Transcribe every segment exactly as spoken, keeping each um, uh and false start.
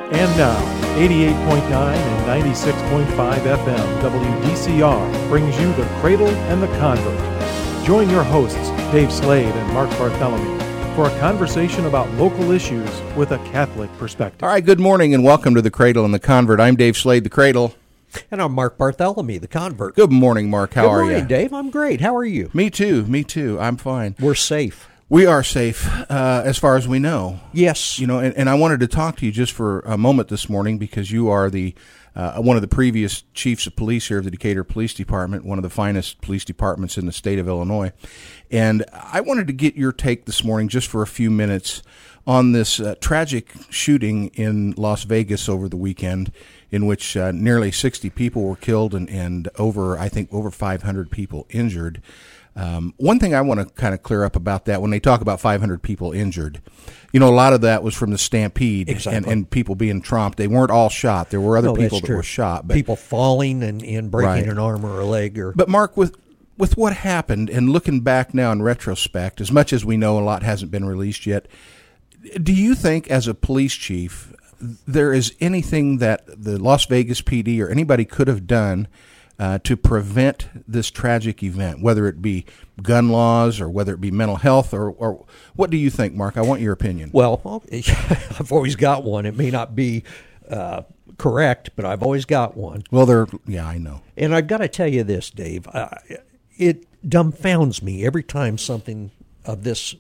And now, eighty-eight point nine and ninety-six point five F M W D C R brings you The Cradle and the Convert. Join your hosts, Dave Slade and Mark Bartholomew, for a conversation about local issues with a Catholic perspective. All right, good morning and welcome to The Cradle and the Convert. I'm Dave Slade, the Cradle. And I'm Mark Bartholomew, the Convert. Good morning, Mark. How good are morning, you? Dave. I'm great. How are you? Me too, me too. I'm fine. We're safe. We are safe, uh, as far as we know. Yes. You know, and, and I wanted to talk to you just for a moment this morning because you are the uh, one of the previous chiefs of police here of the Decatur Police Department, one of the finest police departments in the state of Illinois. And I wanted to get your take this morning just for a few minutes on this uh, tragic shooting in Las Vegas over the weekend in which uh, nearly sixty people were killed and, and over, I think, over five hundred people injured. Um, one thing I want to kind of clear up about that, when they talk about five hundred people injured, you know, a lot of that was from the stampede exactly. and, and people being tromped. They weren't all shot. There were other no, people that true. were shot. But, people falling and, and breaking right. an arm or a leg. Or But, Mark, with, with what happened and looking back now in retrospect, as much as we know a lot hasn't been released yet, do you think as a police chief there is anything that the Las Vegas P D or anybody could have done Uh, to prevent this tragic event, whether it be gun laws or whether it be mental health, or, or what do you think, Mark? I want your opinion. Well, I've always got one. It may not be uh, correct, but I've always got one. Well, they're, yeah, I know. And I've got to tell you this, Dave. Uh, it dumbfounds me every time something of this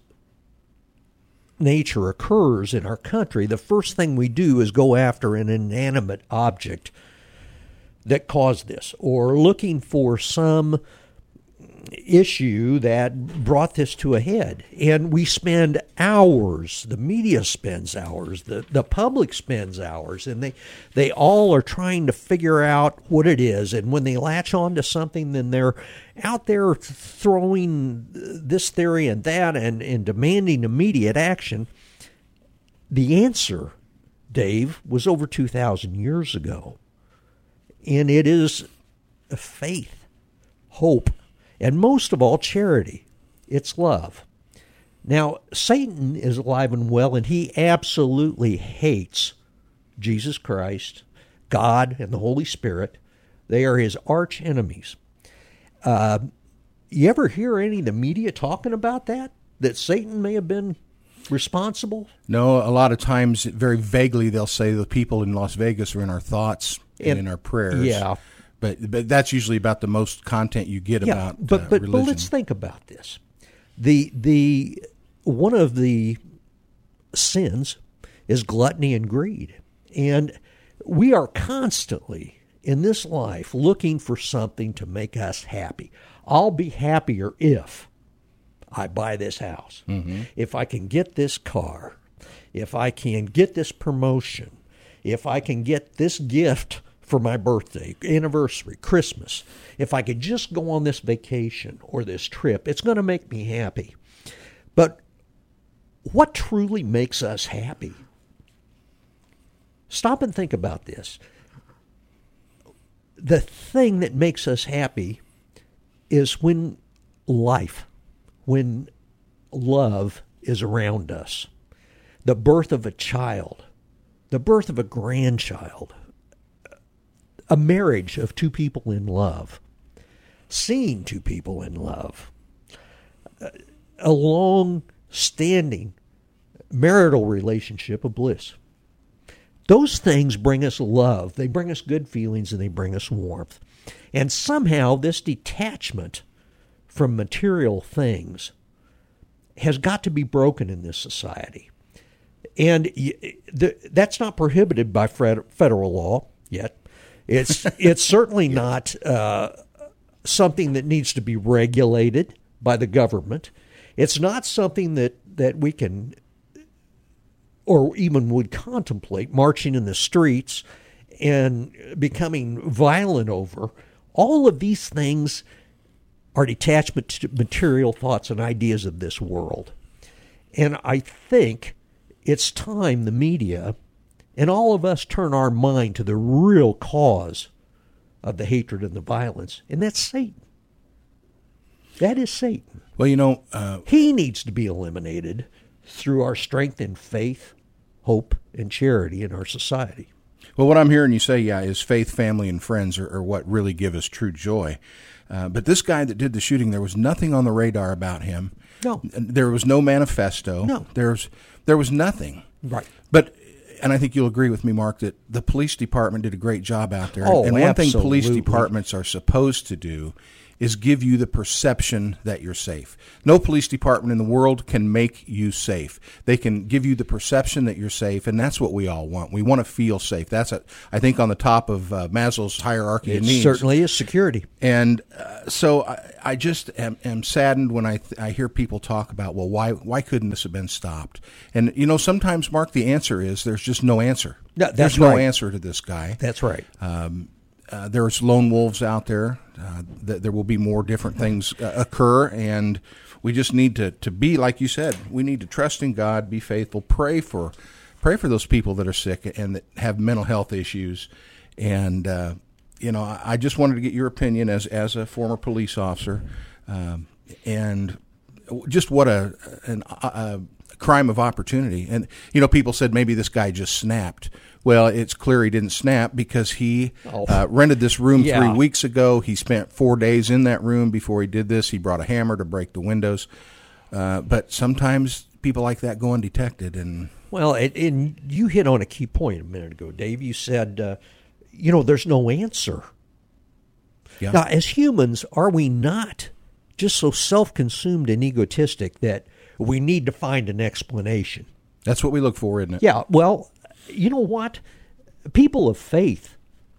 nature occurs in our country. The first thing we do is go after an inanimate object that caused this, or looking for some issue that brought this to a head. And we spend hours, the media spends hours, the, the public spends hours, and they, they all are trying to figure out what it is. And when they latch on to something, then they're out there throwing this theory and that and, and demanding immediate action. The answer, Dave, was over two thousand years ago. And it is faith, hope, and most of all, charity. It's love. Now, Satan is alive and well, and he absolutely hates Jesus Christ, God, and the Holy Spirit. They are his arch enemies. Uh, you ever hear any of the media talking about that? That Satan may have been responsible? No, a lot of times, very vaguely, they'll say the people in Las Vegas are in our thoughts and, and in our prayers. Yeah. But but that's usually about the most content you get yeah, about but, uh, but, religion. But let's think about this. The the one of the sins is gluttony and greed. And we are constantly in this life looking for something to make us happy. I'll be happier if I buy this house, mm-hmm. if I can get this car, if I can get this promotion, if I can get this gift for my birthday, anniversary, Christmas, if I could just go on this vacation or this trip, it's going to make me happy. But what truly makes us happy? Stop and think about this. The thing that makes us happy is when life, when love is around us, the birth of a child, the birth of a grandchild, a marriage of two people in love, seeing two people in love, a long-standing marital relationship of bliss. Those things bring us love. They bring us good feelings and they bring us warmth. And somehow this detachment from material things has got to be broken in this society. And that's not prohibited by federal law yet. It's it's certainly not uh, something that needs to be regulated by the government. It's not something that, that we can or even would contemplate marching in the streets and becoming violent over. All of these things are detachment to material thoughts and ideas of this world. And I think it's time the media and all of us turn our mind to the real cause of the hatred and the violence, and that's Satan. That is Satan. Well, you know, uh, he needs to be eliminated through our strength in faith, hope and charity in our society. Well, what I'm hearing you say, yeah, is faith, family, and friends are, are what really give us true joy. Uh, but this guy that did the shooting, there was nothing on the radar about him. No. There was no manifesto. No. There's, there was nothing. Right. But, and I think you'll agree with me, Mark, that the police department did a great job out there. Oh, and one absolutely. thing police departments are supposed to do is give you the perception that you're safe. No police department in the world can make you safe. They can give you the perception that you're safe, and that's what we all want. We want to feel safe. That's, a, I think, on the top of uh, Maslow's hierarchy It of needs. certainly is security. And uh, so I, I just am, am saddened when I th- I hear people talk about, well, why why couldn't this have been stopped? And, you know, sometimes, Mark, the answer is there's just no answer. No, that's there's no right. answer to this guy. That's right. Um, uh, there's lone wolves out there. Uh, th- there will be more different things uh, occur, and we just need to, to be, like you said, we need to trust in God, be faithful, pray for pray for those people that are sick and that have mental health issues. And, uh, you know, I, I just wanted to get your opinion as, as a former police officer, um, and just what a, an, a, a crime of opportunity. And, you know, people said maybe this guy just snapped. Well, it's clear he didn't snap because he Oh. uh, rented this room Yeah. three weeks ago. He spent four days in that room before he did this. He brought a hammer to break the windows. Uh, but sometimes people like that go undetected. And Well, it, and you hit on a key point a minute ago, Dave. You said, uh, you know, there's no answer. yeah, Now, as humans, are we not just so self-consumed and egotistic that we need to find an explanation? that's what we look for, isn't it? Yeah, well, you know what? People of faith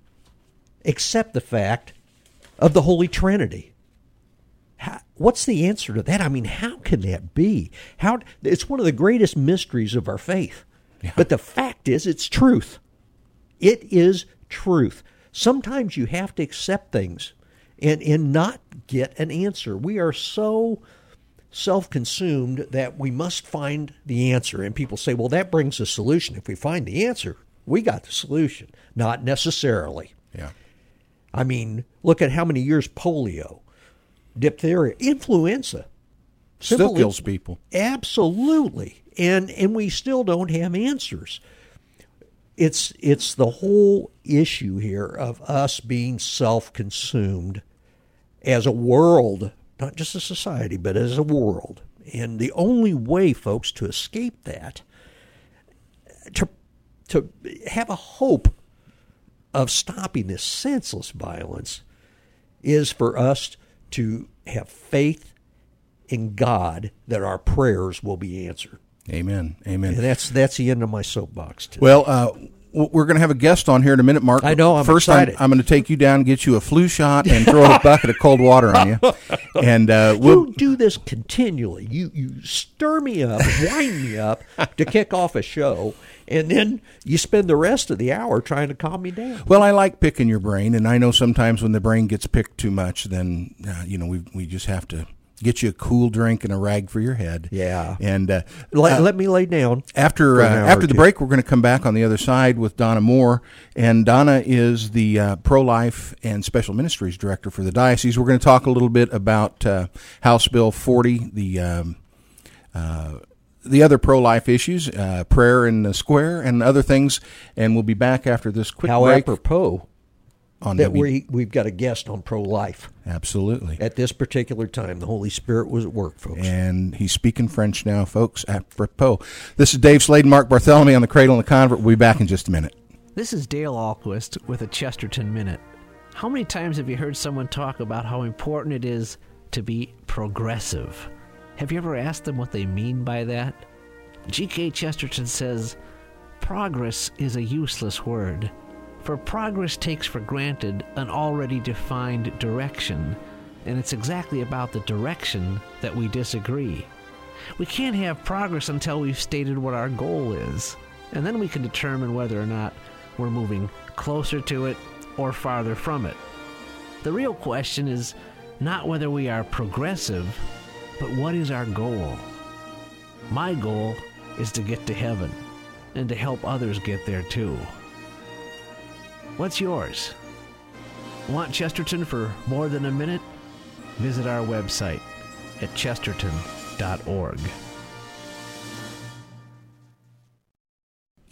accept the fact of the Holy Trinity. How, what's the answer to that? I mean, how can that be? How it's one of the greatest mysteries of our faith. Yeah. But the fact is, it's truth. It is truth. Sometimes you have to accept things and, and not get an answer. We are so self-consumed that we must find the answer. And people say, well, that brings a solution. If we find the answer, we got the solution. Not necessarily. Yeah. I mean, look at how many years polio, diphtheria, influenza. Still Simple kills in- people. Absolutely. And and we still don't have answers. It's it's the whole issue here of us being self-consumed as a world, not just a society, but as a world. And the only way, folks, to escape that, to to have a hope of stopping this senseless violence, is for us to have faith in God that our prayers will be answered. Amen. Amen. And that's that's the end of my soapbox today. Well, uh, w- we're going to have a guest on here in a minute, Mark. I know, I'm First, excited. I'm, I'm going to take you down, get you a flu shot, and throw a bucket of cold water on you. And uh, we'll You do this continually. You you stir me up, wind me up to kick off a show, and then you spend the rest of the hour trying to calm me down. Well, I like picking your brain, and I know sometimes when the brain gets picked too much, then uh, you know we we just have to get you a cool drink and a rag for your head. Yeah. And uh, Let, uh, let me lay down. after for uh, an hour after or the two. break, we're going to come back on the other side with Donna Moore, and Donna is the uh, pro-life and special ministries director for the diocese. We're going to talk a little bit about uh, House Bill forty, the um, uh, the other pro-life issues, uh, prayer in the square, and other things. And we'll be back after this quick How break apropos on that W- we we've got a guest on pro-life Absolutely. at this particular time. The Holy Spirit was at work, folks. And he's speaking French now, folks, apropos. This is Dave Slade and Mark Bartholomew on the Cradle and the Convert. We'll be back in just a minute. This is Dale Ahlquist with a Chesterton Minute. How many times have you heard someone talk about how important it is to be progressive? Have you ever asked them what they mean by that? G K Chesterton says, progress is a useless word, for progress takes for granted an already defined direction, and it's exactly about the direction that we disagree. We can't have progress until we've stated what our goal is, and then we can determine whether or not we're moving closer to it or farther from it. The real question is not whether we are progressive, but what is our goal? My goal is to get to heaven and to help others get there too. What's yours? Want Chesterton for more than a minute? Visit our website at chesterton dot org.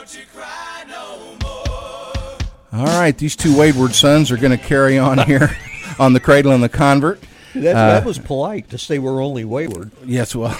All right, these two wayward sons are going to carry on here on the Cradle and the Convert. That, uh, that was polite to say we're only wayward. Yes, well,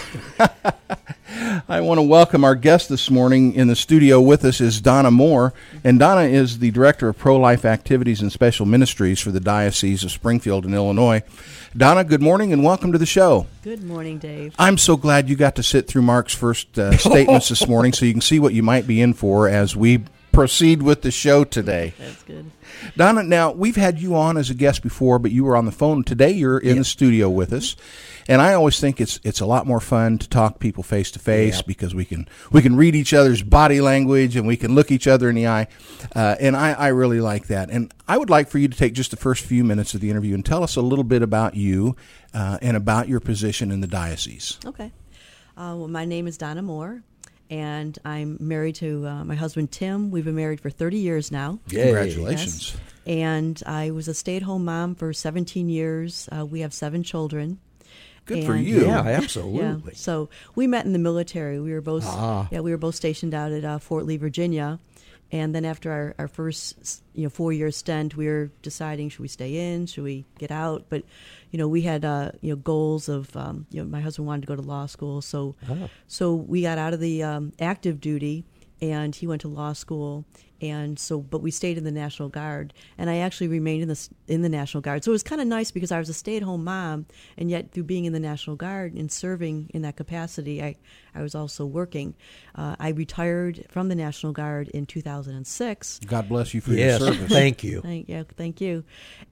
I want to welcome our guest this morning. In the studio with us is Donna Moore, and Donna is the Director of Pro-Life Activities and Special Ministries for the Diocese of Springfield in Illinois. Donna, good morning and welcome to the show. Good morning, Dave. I'm so glad you got to sit through Mark's first uh, statements this morning so you can see what you might be in for as we proceed with the show today. That's good. Donna, now, we've had you on as a guest before, but you were on the phone. Today you're in yeah. the studio with us. And I always think it's it's a lot more fun to talk people face to face because we can we can read each other's body language and we can look each other in the eye. Uh, and I, I really like that. And I would like for you to take just the first few minutes of the interview and tell us a little bit about you uh, and about your position in the diocese. Okay. Uh, well, my name is Donna Moore, and I'm married to uh, my husband, Tim. We've been married for thirty years now. Yay. Congratulations. Yes. And I was a stay-at-home mom for seventeen years. Uh, we have seven children. Good and, for you. Yeah, absolutely. Yeah. So we met in the military. We were both Ah. yeah, we were both stationed out at uh, Fort Lee, Virginia. And then after our, our first you know four-year stint, we were deciding, should we stay in, should we get out? But you know, we had uh, you know goals of um, you know my husband wanted to go to law school, so Ah. so we got out of the um, active duty, and he went to law school. And so, but we stayed in the National Guard, and I actually remained in the in the National Guard. So it was kind of nice because I was a stay-at-home mom, and yet through being in the National Guard and serving in that capacity, I, I was also working. Uh, I retired from the National Guard in two thousand six. God bless you for Yes, your service. thank you. Thank yeah, thank you.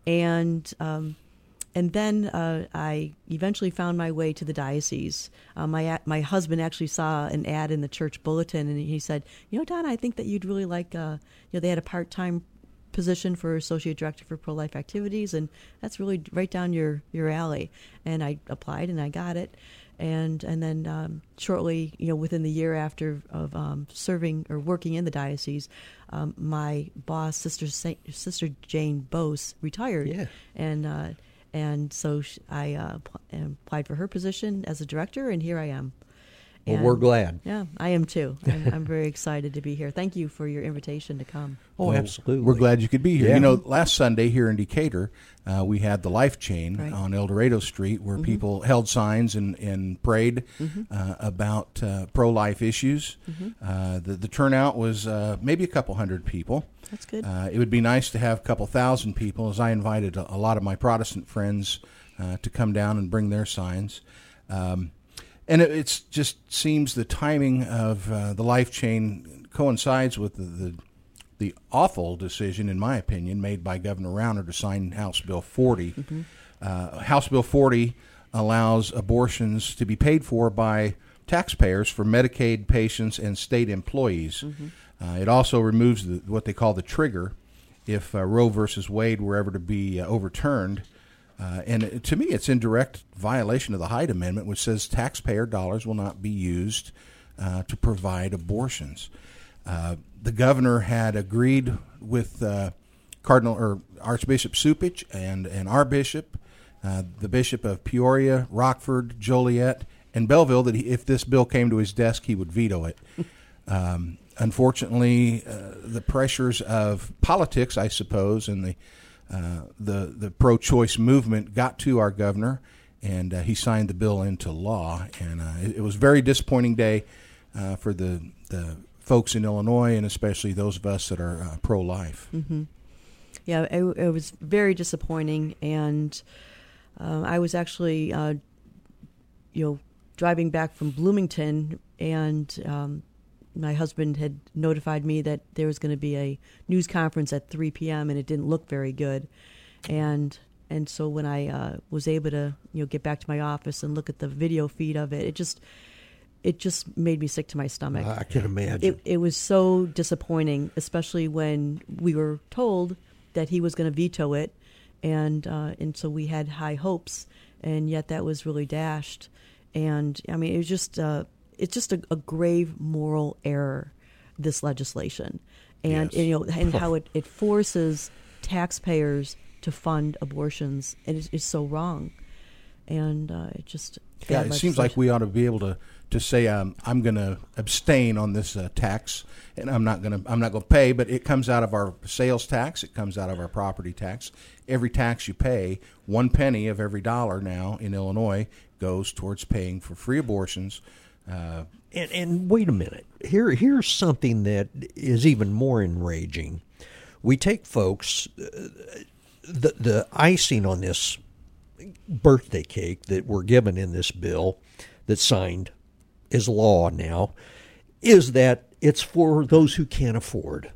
And um, and then uh, I eventually found my way to the diocese. Uh, my my husband actually saw an ad in the church bulletin, and he said, "You know, Donna, I think that you'd really like." Uh, you know, they had a part-time position for associate director for pro-life activities, and that's really right down your, your alley. And I applied, and I got it. And and then um, shortly, you know, within the year after of um, serving or working in the diocese, um, my boss, Sister Saint, Sister Jane Bose, retired. Yeah. And uh, and so sh- I uh, applied for her position as a director, and here I am. Well, And, we're glad. Yeah, I am too. I'm, I'm very excited to be here. Thank you for your invitation to come. Oh, Well, absolutely. We're glad you could be here. Yeah. You know, last Sunday here in Decatur, uh, we had the Life Chain Right. on El Dorado Street where Mm-hmm. people held signs and, and prayed Mm-hmm. uh, about uh, pro-life issues. Mm-hmm. Uh, the, the turnout was uh, maybe a couple hundred people. That's good. Uh, it would be nice to have a couple thousand people, as I invited a, a lot of my Protestant friends uh, to come down and bring their signs. Um, and it it's just seems the timing of uh, the Life Chain coincides with the, the the awful decision, in my opinion, made by Governor Rauner to sign House Bill forty. Mm-hmm. Uh, House Bill forty allows abortions to be paid for by taxpayers for Medicaid patients and state employees. Mm-hmm. Uh, it also removes the, what they call the trigger if uh, Roe versus Wade were ever to be uh, overturned. Uh, and it, to me, it's in direct violation of the Hyde Amendment, which says taxpayer dollars will not be used uh, to provide abortions. Uh, the governor had agreed with uh, Cardinal or Archbishop Supich and, and our bishop, uh, the Bishop of Peoria, Rockford, Joliet, and Belleville, that he, if this bill came to his desk, he would veto it. um, unfortunately, uh, the pressures of politics, I suppose, and the uh, the the pro-choice movement got to our governor, and uh, he signed the bill into law. And uh, it, it was a very disappointing day uh, for the the folks in Illinois, and especially those of us that are uh, pro-life. Mm-hmm. Yeah, it, it was very disappointing, and uh, I was actually, uh, you know, driving back from Bloomington, and um, my husband had notified me that there was going to be a news conference at three p.m. and it didn't look very good, and and so when I uh, was able to, you know, get back to my office and look at the video feed of it, it just it just made me sick to my stomach. I can imagine. It, it was so disappointing, especially when we were told that he was going to veto it, and uh, and so we had high hopes, and yet that was really dashed. And I mean, it was just uh, it's just a, a grave moral error, this legislation, and, Yes. and you know, and how it, it forces taxpayers to fund abortions, and it is so wrong. And uh, it just Yeah, it seems like we ought to be able to to say um, I'm going to abstain on this uh, tax, and I'm not going to I'm not going to pay. But it comes out of our sales tax. It comes out of our property tax. Every tax you pay, one penny of every dollar now in Illinois goes towards paying for free abortions. Uh, and, and wait a minute. Here, here's something that is even more enraging. We take folks, uh, the the icing on this birthday cake that we're given in this bill that's signed as law now is that it's for those who can't afford.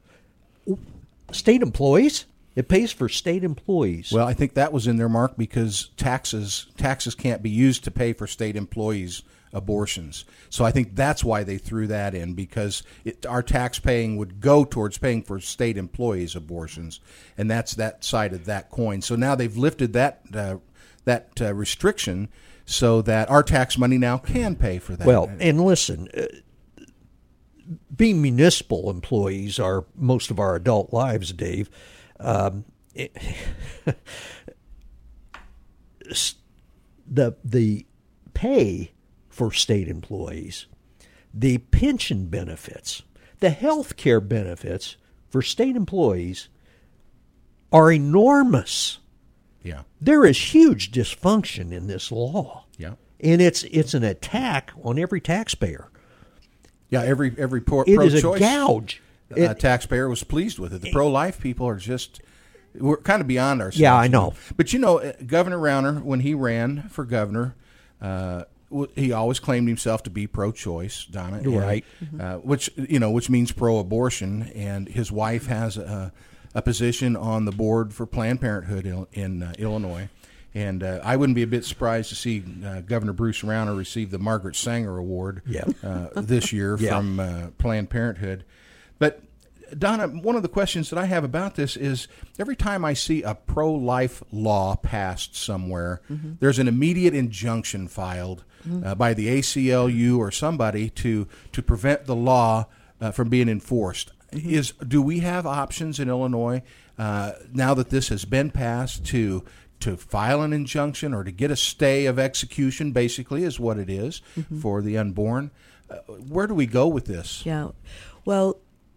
State employees, it pays for state employees. Well, I think that was in there, Mark, because taxes taxes can't be used to pay for state employees' abortions. So I think that's why they threw that in, because it, our tax paying would go towards paying for state employees' abortions, and that's that side of that coin. So now they've lifted that uh, that uh, restriction so that our tax money now can pay for that. Well, and listen, uh, being municipal employees are most of our adult lives, Dave. Um, it, the the pay for state employees, the pension benefits, the health care benefits for state employees are enormous. Yeah. There is huge dysfunction in this law. Yeah. And it's it's an attack on every taxpayer. Yeah, every every pro, It pro-choice is a gouge. uh, It- taxpayer was pleased with it. The pro-life people are just we're kind of beyond ourselves. Yeah, I know. But you know, uh, Governor Rauner, when he ran for governor, uh, w- he always claimed himself to be pro-choice, Donna. and, Right. Uh, which you know, which means pro-abortion, and his wife has a, a position on the board for Planned Parenthood in, in uh, Illinois. And uh, I wouldn't be a bit surprised to see uh, Governor Bruce Rauner receive the Margaret Sanger Award Yeah. uh, this year Yeah. from uh, Planned Parenthood. But, Donna, one of the questions that I have about this is every time I see a pro-life law passed somewhere, mm-hmm. there's an immediate injunction filed mm-hmm. uh, by the A C L U or somebody to, to prevent the law uh, from being enforced. Mm-hmm. Is do we have options in Illinois uh, now that this has been passed to to file an injunction or to get a stay of execution, basically, is what it is mm-hmm. for the unborn? Uh, where do we go with this? Yeah, well,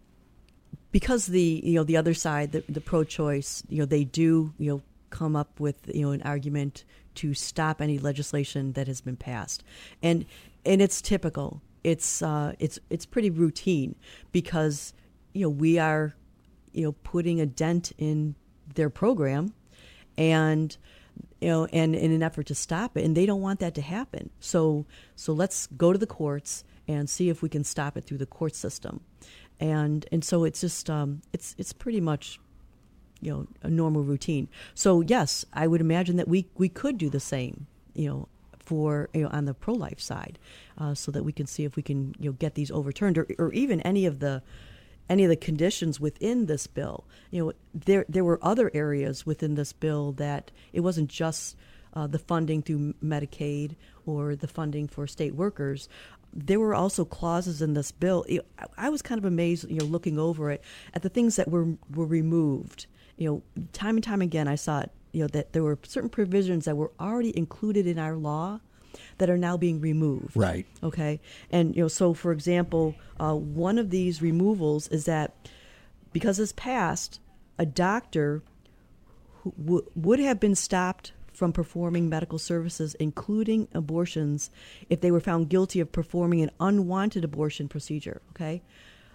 because the you know the other side, the, the pro-choice, you know, they do you know come up with you know an argument to stop any legislation that has been passed, and and it's typical. It's uh, it's it's pretty routine because you know we are you know putting a dent in their program. And you know, and in an effort to stop it, and they don't want that to happen. So, so let's go to the courts and see if we can stop it through the court system. And and so it's just um, it's it's pretty much, you know, a normal routine. So yes, I would imagine that we we could do the same, you know, for you know on the pro-life side, uh, so that we can see if we can you know get these overturned, or or even any of the. any of the conditions within this bill. You know, there there were other areas within this bill that it wasn't just uh, the funding through Medicaid or the funding for state workers. There were also clauses in this bill. I was kind of amazed, you know, looking over it at the things that were were removed. You know, time and time again, I saw it. You know, that there were certain provisions that were already included in our law that are now being removed. Right. Okay. And, you know, so, for example, uh, one of these removals is that because it's passed, a doctor who w- would have been stopped from performing medical services, including abortions, if they were found guilty of performing an unwanted abortion procedure. Okay.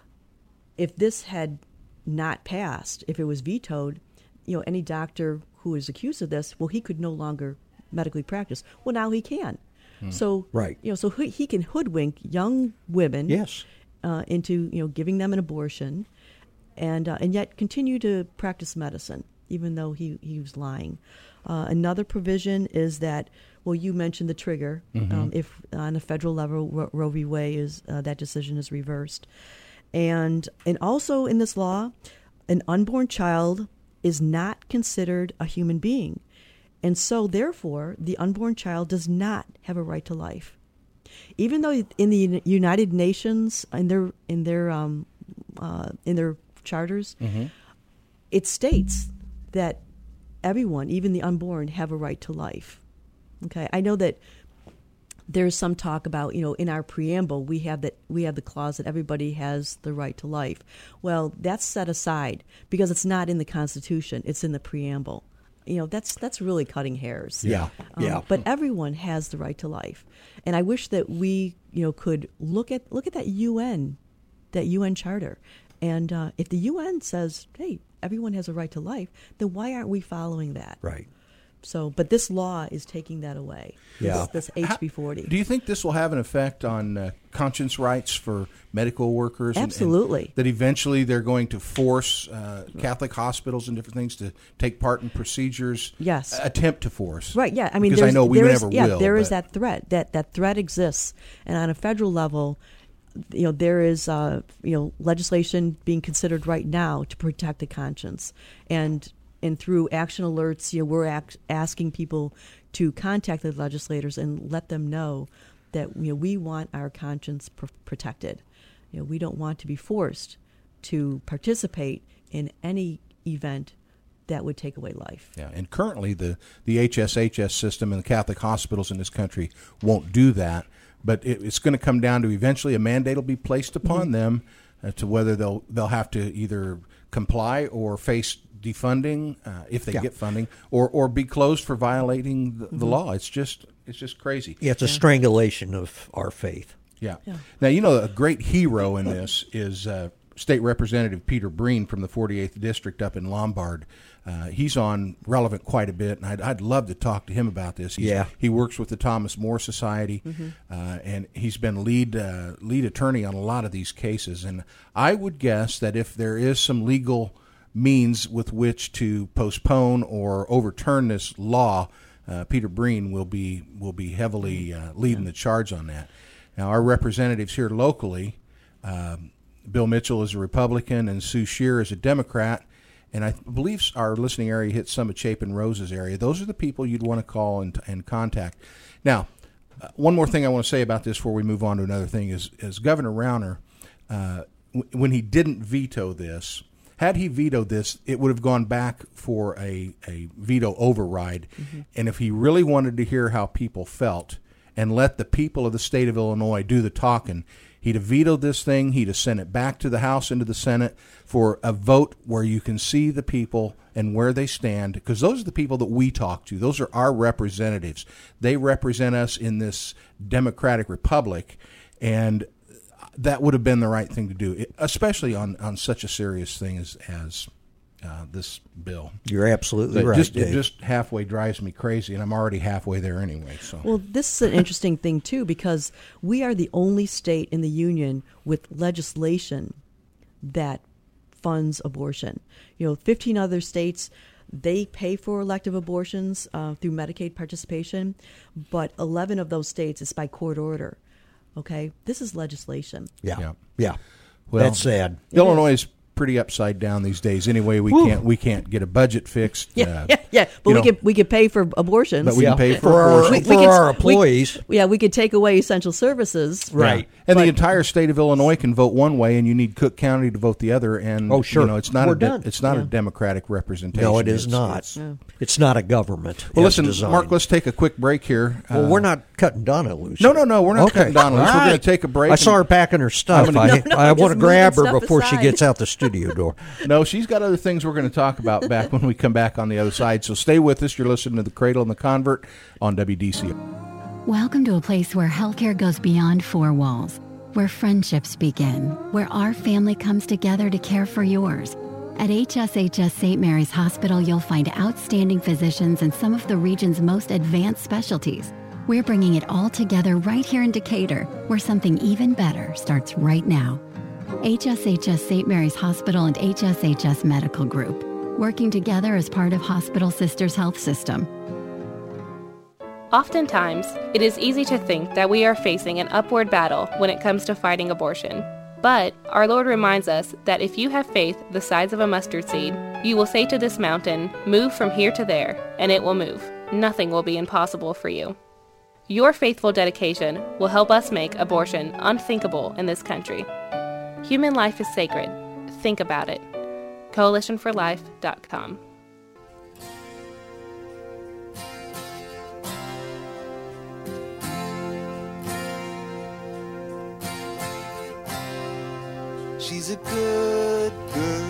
If this had not passed, if it was vetoed, you know, any doctor who is accused of this, well, he could no longer medically practice. Well, now he can. Hmm. So, right. you know, so he can hoodwink young women yes. uh, into, you know, giving them an abortion, and uh, and yet continue to practice medicine, even though he, he was lying. Uh, another provision is that, well, you mentioned the trigger. Mm-hmm. Um, if on a federal level, Ro- Roe v. Wade is uh, that decision is reversed, and and also in this law, an unborn child is not considered a human being. And so, therefore, the unborn child does not have a right to life, even though in the United Nations, in their in their um, uh, in their charters, mm-hmm. it states that everyone, even the unborn, have a right to life. Okay, I know that there's some talk about, you know, in our preamble, we have that we have the clause that everybody has the right to life. Well, that's set aside because it's not in the Constitution. It's in the preamble. You know, that's that's really cutting hairs. Yeah, Um, yeah. But everyone has the right to life, and I wish that we, you know, could look at look at that U N, that U N charter, and uh, if the U N says, "Hey, everyone has a right to life," then why aren't we following that? Right. So, but this law is taking that away. Yeah. This, this H B forty. Do you think this will have an effect on uh, conscience rights for medical workers? and- and Absolutely. that eventually they're going to force uh, Catholic hospitals and different things to take part in procedures? Yes. Attempt to force. Right. Yeah. I mean, because I there's- know we there is- never yeah, will. there is but- that threat. That that threat exists, and on a federal level, you know, there is uh, you know legislation being considered right now to protect the conscience, and and through action alerts, you know, we're act, asking people to contact the legislators and let them know that, you know, we want our conscience pr- protected. You know, we don't want to be forced to participate in any event that would take away life. Yeah, and currently the, the H S H S system and the Catholic hospitals in this country won't do that, but it, it's going to come down to eventually a mandate will be placed upon mm-hmm. them uh, to whether they'll they'll have to either comply or face defunding uh, if they yeah. get funding, or, or be closed for violating the, the Mm-hmm. law. It's just it's just crazy. Yeah, it's a strangulation of our faith. Yeah. Yeah. Now, you know, a great hero in this is uh, State Representative Peter Breen from the forty-eighth District up in Lombard. Uh, he's on Relevant quite a bit, and I'd, I'd love to talk to him about this. He's, Yeah. He works with the Thomas More Society, Mm-hmm. uh, and he's been lead uh, lead attorney on a lot of these cases. And I would guess that if there is some legal means with which to postpone or overturn this law, uh, Peter Breen will be will be heavily uh, leading the charge on that. Now, our representatives here locally, um, Bill Mitchell is a Republican and Sue Shear is a Democrat, and I believe our listening area hits some of Chapin Rose's area. Those are the people you'd want to call and, and contact. Now, uh, one more thing I want to say about this before we move on to another thing is, is Governor Rauner, uh, w- when he didn't veto this, had he vetoed this, it would have gone back for a, a veto override. Mm-hmm. And if he really wanted to hear how people felt and let the people of the state of Illinois do the talking, he'd have vetoed this thing. He'd have sent it back to the House and to the Senate for a vote where you can see the people and where they stand, because those are the people that we talk to. Those are our representatives. They represent us in this democratic republic, and that would have been the right thing to do, especially on, on such a serious thing as as uh, this bill. You're absolutely But right, just, Dave. It just halfway drives me crazy, and I'm already halfway there anyway. So, Well, this is an interesting thing, too, because we are the only state in the union with legislation that funds abortion. You know, fifteen other states, they pay for elective abortions uh, through Medicaid participation, but eleven of those states is by court order. Okay? This is legislation. yeah. Yeah. yeah. Well, That's sad. Illinois is pretty upside down these days. Anyway, we Whew. can't we can't get a budget fixed. Yeah, uh, yeah, yeah. But you we know, could we could pay for abortions. But we Yeah. can pay for, For our- abortion. We- for we could- our we- employees. yeah, we could take away essential services. Right. And But- the entire state of Illinois can vote one way, and you need Cook County to vote the other. And Oh, sure. you know, it's not We're a de- done. it's not Yeah. a democratic representation. No, it is It's- not. it's- Yeah. It's not a government. Well, as listen, designed. Mark. Let's take a quick break here. Well, Uh, we're not cutting Donna loose. No, no, no. We're not Okay. cutting Donna loose. All We're going right. to take a break. I saw and- her packing her stuff. I'm gonna- I, No, no, I just want to moving grab her stuff before she aside. gets out the studio door. No, she's got other things we're going to talk about back when we come back on the other side. So stay with us. You're listening to The Cradle and the Convert on W D C. Welcome to a place where healthcare goes beyond four walls, where friendships begin, where our family comes together to care for yours. At H S H S Saint Mary's Hospital, you'll find outstanding physicians and some of the region's most advanced specialties. We're bringing it all together right here in Decatur, where something even better starts right now. H S H S Saint Mary's Hospital and H S H S Medical Group, working together as part of Hospital Sisters Health System. Oftentimes, it is easy to think that we are facing an upward battle when it comes to fighting abortion. But our Lord reminds us that if you have faith the size of a mustard seed, you will say to this mountain, "Move from here to there," and it will move. Nothing will be impossible for you. Your faithful dedication will help us make abortion unthinkable in this country. Human life is sacred. Think about it. coalition for life dot com. She's a good girl.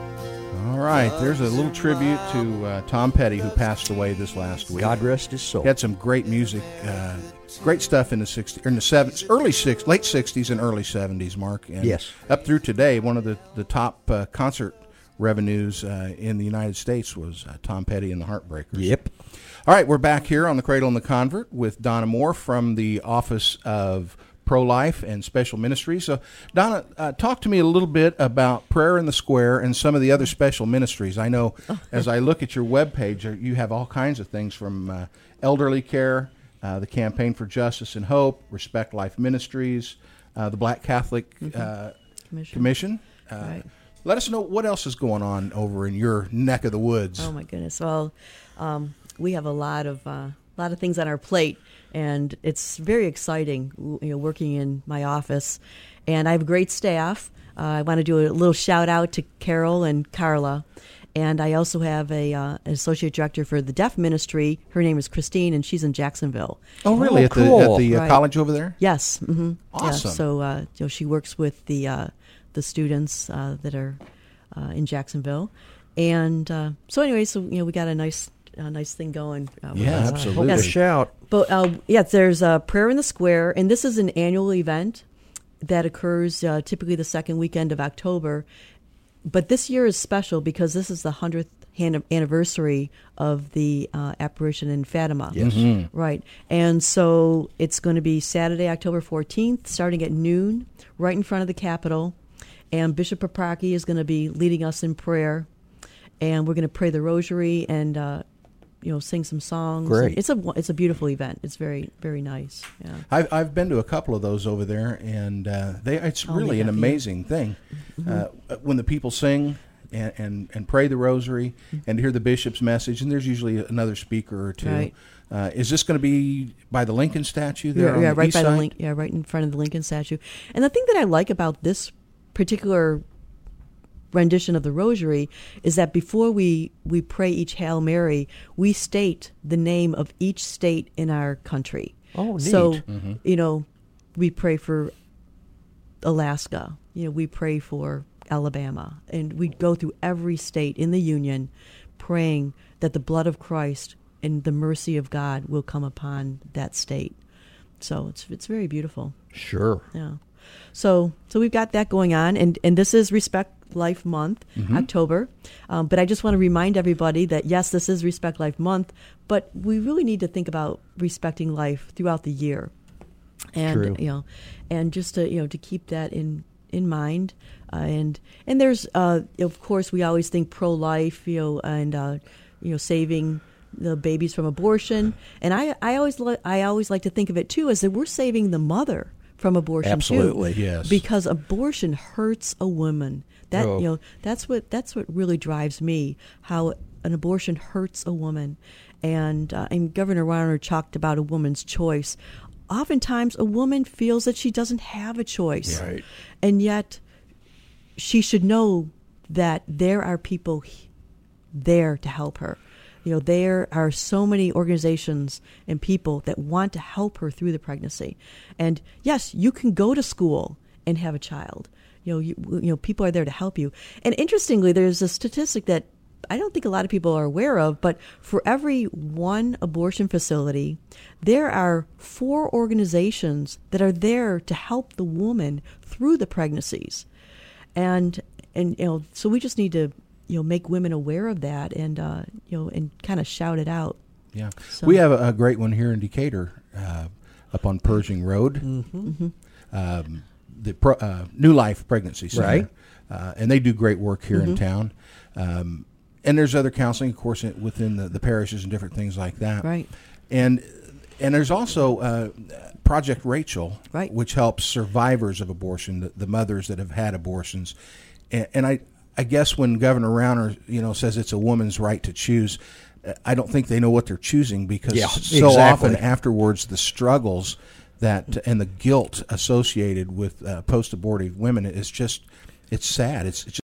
All right, there's a little tribute to uh, Tom Petty, who passed away this last week. God rest his soul. He had some great music, uh, great stuff in the sixties, in the seventies, early six, late sixties and early seventies, Mark. And yes. Up through today, one of the the top uh, concert revenues uh, in the United States was uh, Tom Petty and the Heartbreakers. Yep. All right, we're back here on the Cradle and the Convert with Donna Moore from the Office of Pro-Life and Special Ministries. So, Donna, uh, talk to me a little bit about Prayer in the Square and some of the other special ministries. I know as I look at your webpage, you have all kinds of things from uh, elderly care, uh, the Campaign for Justice and Hope, Respect Life Ministries, uh, the Black Catholic mm-hmm. uh, Commission. Commission. Uh, right. Let us know what else is going on over in your neck of the woods. Oh, my goodness. Well, um, we have a lot of uh, lot of things on our plate. And it's very exciting, you know, working in my office. And I have a great staff. Uh, I want to do a little shout out to Carol and Carla. And I also have a uh, an associate director for the deaf ministry. Her name is Christine, and she's in Jacksonville. Oh, really? Oh, at cool. the, at the uh, Right. college over there? Yes. Mm-hmm. Awesome. Yeah, so uh, you know, she works with the uh, the students uh, that are uh, in Jacksonville. And uh, so anyway, so you know, we got a nice a nice thing going. Uh, with Yeah, us. absolutely. Hope to shout. But uh, yes, there's a Prayer in the Square, and this is an annual event that occurs uh, typically the second weekend of October. But this year is special because this is the hundredth anniversary of the uh, apparition in Fatima. Yes. Mm-hmm. Right. And so it's going to be Saturday, October fourteenth, starting at noon, right in front of the Capitol. And Bishop Paprocki is going to be leading us in prayer. And we're going to pray the rosary and uh, you know, sing some songs. Great. It's a it's a beautiful event. It's very very nice. Yeah. I've I've been to a couple of those over there, and uh, they it's Oh, really yeah, an yeah. amazing thing uh, when the people sing and, and, and pray the rosary and hear the bishop's message. And there's usually another speaker or two. Right. Uh, is this going to be by the Lincoln statue there? Yeah, on yeah, the right east by side? the Link, yeah, right in front of the Lincoln statue. And the thing that I like about this particular rendition of the rosary is that before we, we pray each Hail Mary, we state the name of each state in our country. Oh, neat. So, Mm-hmm. you know, we pray for Alaska. You know, we pray for Alabama. And we go through every state in the Union praying that the blood of Christ and the mercy of God will come upon that state. So it's it's very beautiful. Sure. Yeah. So so we've got that going on, and, and this is Respect Life Month, Mm-hmm. October. Um, but I just want to remind everybody that, yes, this is Respect Life Month, but we really need to think about respecting life throughout the year. And, True. you know, and just to, you know, to keep that in, in mind. Uh, and and there's, uh, of course, we always think pro-life, you know, and, uh, you know, saving the babies from abortion. And I, I always li- I always like to think of it, too, as that we're saving the mother from abortion, Absolutely. too. Yes. Because abortion hurts a woman. That Oh. you know, that's what that's what really drives me. How an abortion hurts a woman, and uh, and Governor Rauner talked about a woman's choice. Oftentimes, a woman feels that she doesn't have a choice, Right. and yet she should know that there are people he- there to help her. You know, there are so many organizations and people that want to help her through the pregnancy. And yes, you can go to school and have a child. You know, you, you know, people are there to help you. And interestingly, there's a statistic that I don't think a lot of people are aware of, but for every one abortion facility, there are four organizations that are there to help the woman through the pregnancies. And and you know, so we just need to, you know, make women aware of that, and uh, you know, and kind of shout it out. Yeah, So- we have a, a great one here in Decatur, uh, up on Pershing Road. Mm-hmm. Um, the pro, uh, New Life Pregnancy Center, Right. uh, and they do great work here Mm-hmm. in town. Um, and there's other counseling, of course, in- within the, the parishes and different things like that. Right. And and there's also uh, Project Rachel, Right. which helps survivors of abortion, the, the mothers that have had abortions. And, and I, I guess when Governor Rauner, you know, says it's a woman's right to choose, uh, I don't think they know what they're choosing, because Yeah, so exactly. often afterwards the struggles that and the guilt associated with uh, post-abortive women is just, it's sad. It's, it's